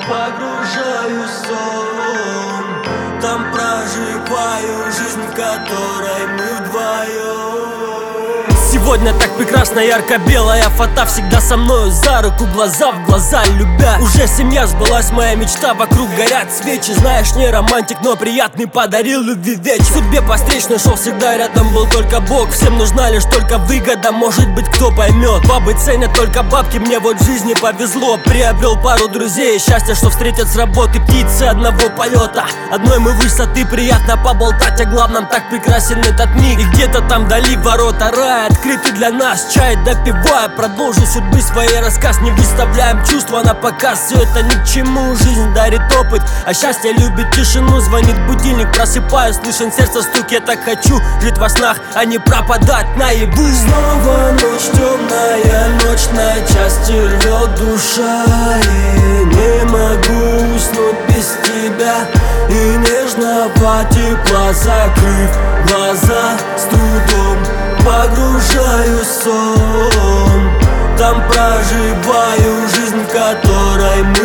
погружаюсь в сон. Там проживаю жизнь, в которой мы вдвоем. Сегодня так прекрасно, ярко-белая фото всегда со мною за руку, глаза в глаза любя. Уже семья сбылась, моя мечта, вокруг горят свечи. Знаешь, не романтик, но приятный подарил любви вечер. Судьбе постречь шел всегда рядом был только Бог. Всем нужна лишь только выгода, может быть кто поймет. Бабы ценят только бабки, мне вот в жизни повезло. Приобрел пару друзей, счастье, что встретят с работы. Птицы одного полета, одной мы высоты. Приятно поболтать о главном, так прекрасен этот миг. И где-то там вдали ворота рая открыты для нас. Чай допивая, продолжу судьбы своей рассказ. Не выставляем чувства на показ, все это ни к чему. Жизнь дарит опыт, а счастье любит тишину. Звонит будильник, просыпаюсь, слышен сердце стук. Я так хочу жить во снах, а не пропадать наяву. Снова ночь темная, ночная части рвет душа. И не могу уснуть без тебя и нежного тепла. Закрыв глаза, с трудом погружаюсь в сон. Там проживаю жизнь, в которой мы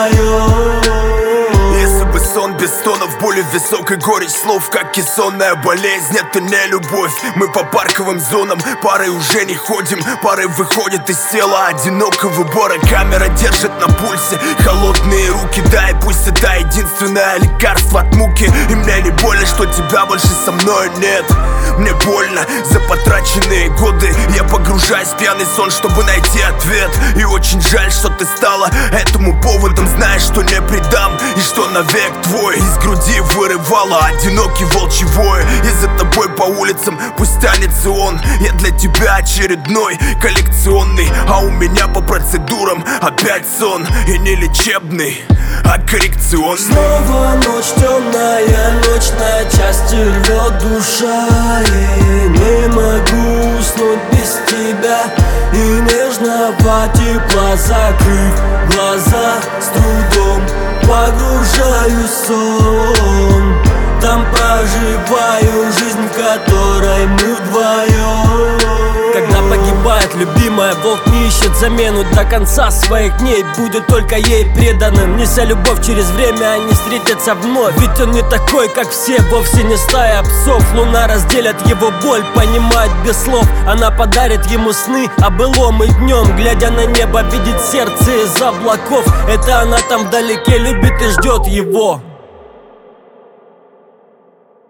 вдвоем. Если бы сон без стонов, боли в висок и горечь слов, как и сонная болезнь, это не любовь. Мы по парковым зонам парой уже не ходим, парой выходит из тела одинокого бора. Камера держит на пульсе холодные руки, да, и пусть это единственное лекарство от муки. И мне не больно, что тебя больше со мной нет. Мне больно за потраченные годы. Я погружаюсь в пьяный сон, чтобы найти ответ. И очень жаль, что ты стала этому поводом. Знаешь, что не предам и что навек твой. Из груди вырывала одинокий волчий вой. И за тобой по улицам пусть тянется он. Я для тебя очередной коллекционный, а у меня по процедурам опять сон. И не лечебный, а коррекционный. Снова ночь темная, ночная часть рвет душа. И не могу уснуть без тебя и нежного тепла. Закрыв глаза, с трудом погружаюсь в сон. Там проживаю жизнь, в которой мы вдвоем. Когда погибает любимая, волк не ищет замену. До конца своих дней будет только ей преданным. Неся любовь через время, они встретятся вновь. Ведь он не такой, как все, вовсе не стая псов. Луна разделит его боль, понимает без слов. Она подарит ему сны о былом и днем. Глядя на небо, видит сердце из облаков. Это она там вдалеке любит и ждет его.